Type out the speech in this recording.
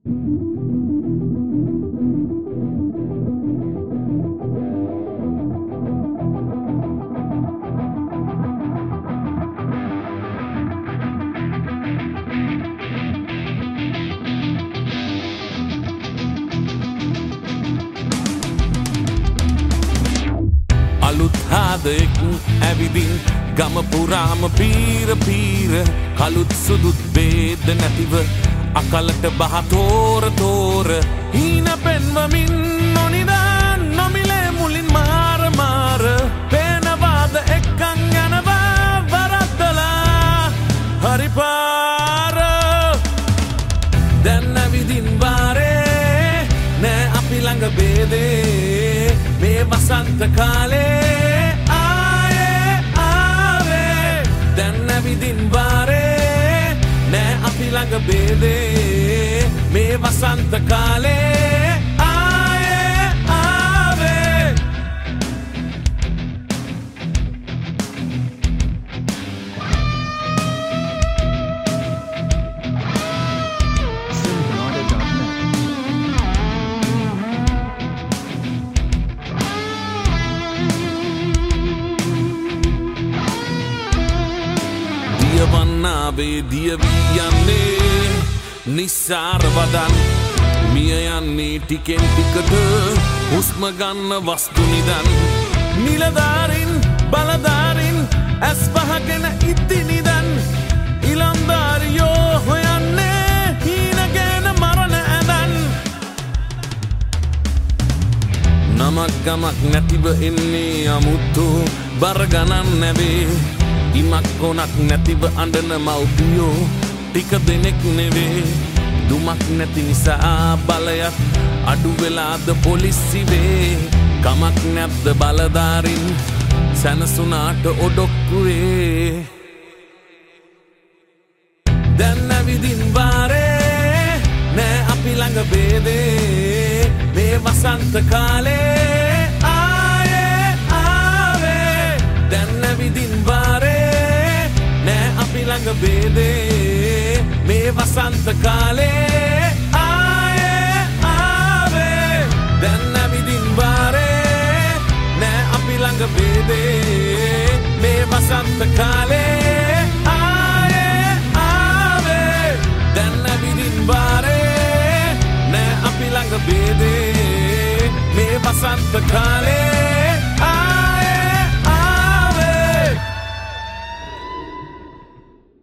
හාදෙක් ඇවිදින් ගම පුරාම පීර පීර කළුත් සුදුත් බේද නැතිව අකලට බහ තෝර තෝර හීන පෙන්වමින් නොනිදාන් නොමිලේ මුලින් මාර මාර පේනවාද එක්කන් යනවා වරද්දලා හරි පාර දැන් ඇවිදින් වාරේ නෑ අපි ළඟ බේදේ මේ වසන්ත කාලේ විදින් වාරේ නෑ අපි ළඟ බේදේ මේ වසන්ත කාලේ ආයේ ආවේ දියවන්නාවේ දියවී යන්නේ නිස්සාර වදන් මිය යන්නේ ටිකෙන් ටිකට හුස්ම ගන්න වස්තු නිදන් නිලධාරින් බලධාරින් ඇස් වහගෙන ඉති නිදන් ඉලම්දාරියෝ හොයන්නේ හීනගෙන මරණ ඇඳන් නමක් ගමක් නැතිව එන්නේ අමුතු බර ගණන් නැවේ ඉමක් කොනක් නැතිව අඬන මව්පියෝ ටික දෙනෙක් නෙවේ දුමක් නැති නිසා බලයක් අඩු වෙලාද පොලිසිවේ කමක් නැද්ද බලධාරින් සැනසුනාට ඔඩොක්කුවේ දැන් ඇවිදින් වාරේ නෑ අපි ළඟ බේදේ මේ වසන්ත කාලේ ආයේ ආවේ දැන් ඇවිදින් වාරේ නෑ අපි ළඟ බේදේ මේ වසන්ත කාලේ ආයේ ආවේ දැන් ඇවිදින් වාරේ නෑ අපි ළඟ බේදේ මේ වසන්ත කාලේ ආයේ ආවේ දැන් ඇවිදින් වාරේ නෑ අපි ළඟ බේදේ මේ වසන්ත කාලේ